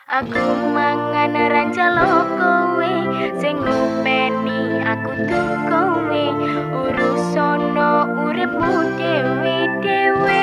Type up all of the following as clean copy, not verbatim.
Aku mangan rancalo kowe sing ngopeni aku tuh kowe urusono uripmu dhewe-dhewe.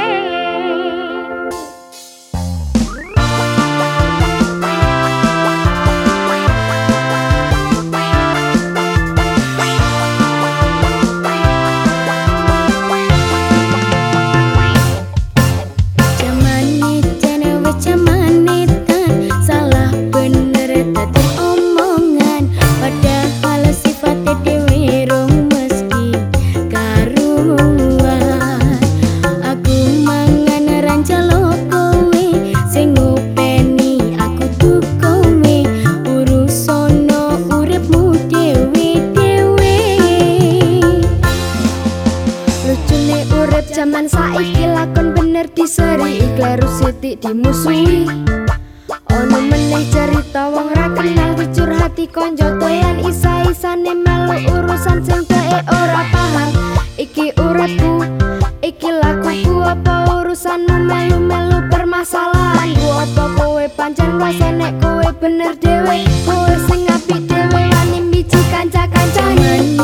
Zaman saiki lakon bener diseri iklarus sithik dimusuhi. Ono meneh cerita wong ra kenal dicurhati konco doyan isa-isane melu urusan sing bae ora paham. Iki uripku, iki lakuku apa urusanmu melu-melu permasalahan. Ku apa kowe pancen rasa nek kowe bener dhewe, kowe sing apik dhewe wani miji kanca-kancane.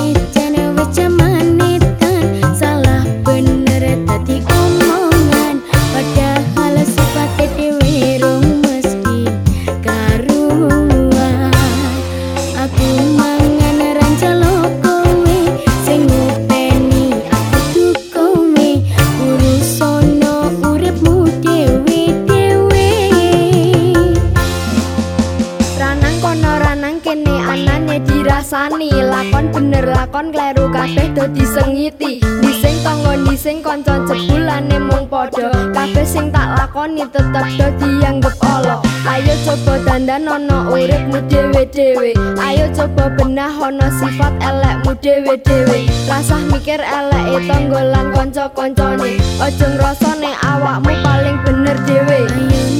Dirasani lakon bener lakon kleru kabeh do disengiti. Dising tangga dising kanca jebulane mung padha. Kabeh sing tak lakoni tetep do dianggep ala. Ayo coba dandan ana uripmu dhewe-dhewe. Ayo coba benah ana sifat elekmu dhewe-dhewe. Rasah mikir eleke tangga lan kanca-kancane. Aja ngrasane awakmu paling bener dhewe.